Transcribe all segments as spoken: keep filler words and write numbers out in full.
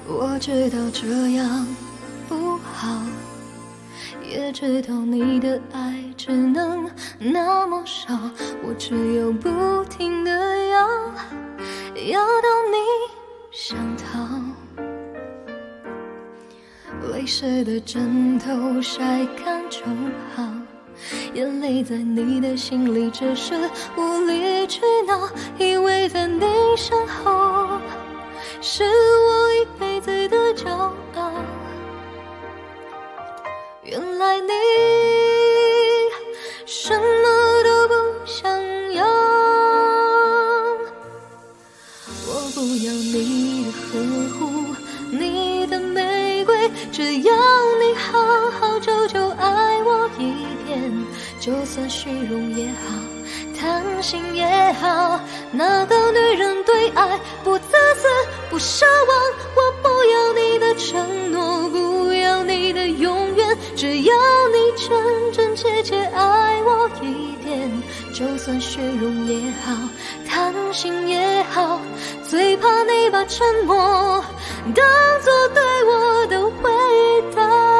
我知道这样不好，也知道你的爱只能那么少，我只有不停地要，要到你想逃。泪湿的枕头晒干就好，眼泪在你的心里只是无理取闹，以为在你身后是我一辈子的骄傲。原来你什么都不想要，我不要你的呵护，你的玫瑰，只要你好好久久爱我一遍，就算虚荣也好，贪心也好，那个女人对爱不自私不奢望，我不要你的承诺，不要你的永远，只要你真真切切爱我一遍，就算虚荣也好，贪心也好，最怕你把沉默当作对我的回答。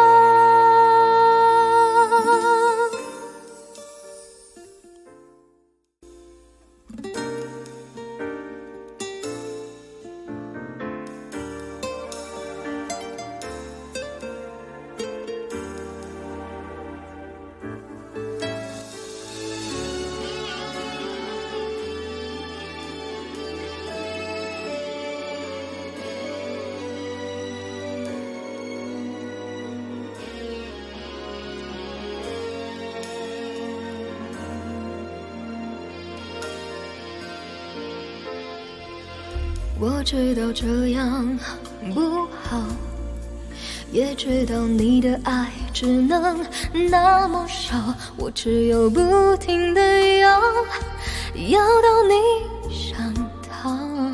我知道这样不好，也知道你的爱只能那么少，我只有不停地要，要到你想逃。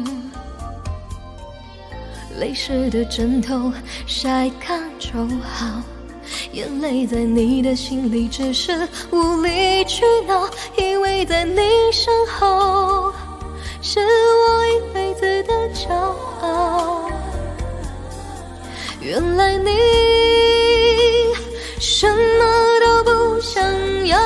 泪湿的枕头晒干就好，眼泪在你的心里只是无理取闹，以为在你身后是我一辈子的骄傲。原来你什么都不想要，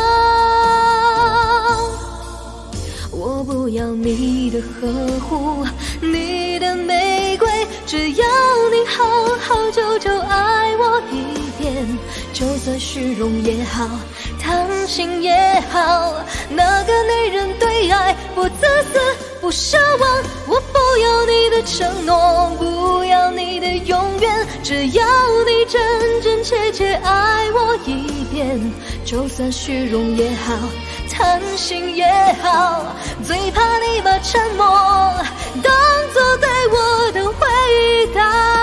我不要你的呵护，你的玫瑰，只要你好好久久爱我一遍，就算虚荣也好，贪心也好，那个女人对爱不自私不奢望，我不要你的承诺，不要你的永远，只要你真真切切爱我一遍，就算虚荣也好，贪心也好，最怕你把沉默当作对我的回答。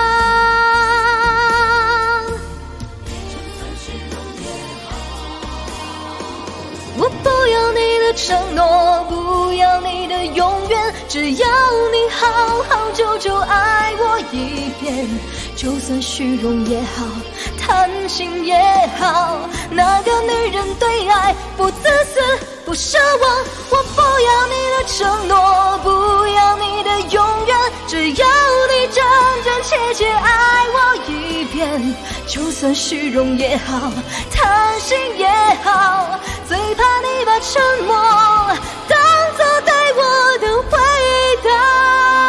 我不要你的承诺，不要你的永远，只要你好好久久爱我一遍，就算虚荣也好，贪心也好，那个女人对爱不自私不奢望，我不要你的承诺，不要你的永远，只要你真真切切爱我一遍，就算虚荣也好，贪心也好，最怕你把沉默当作对我的回答。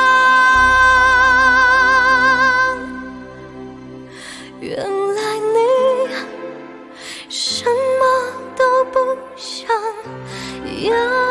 原来你什么都不想要。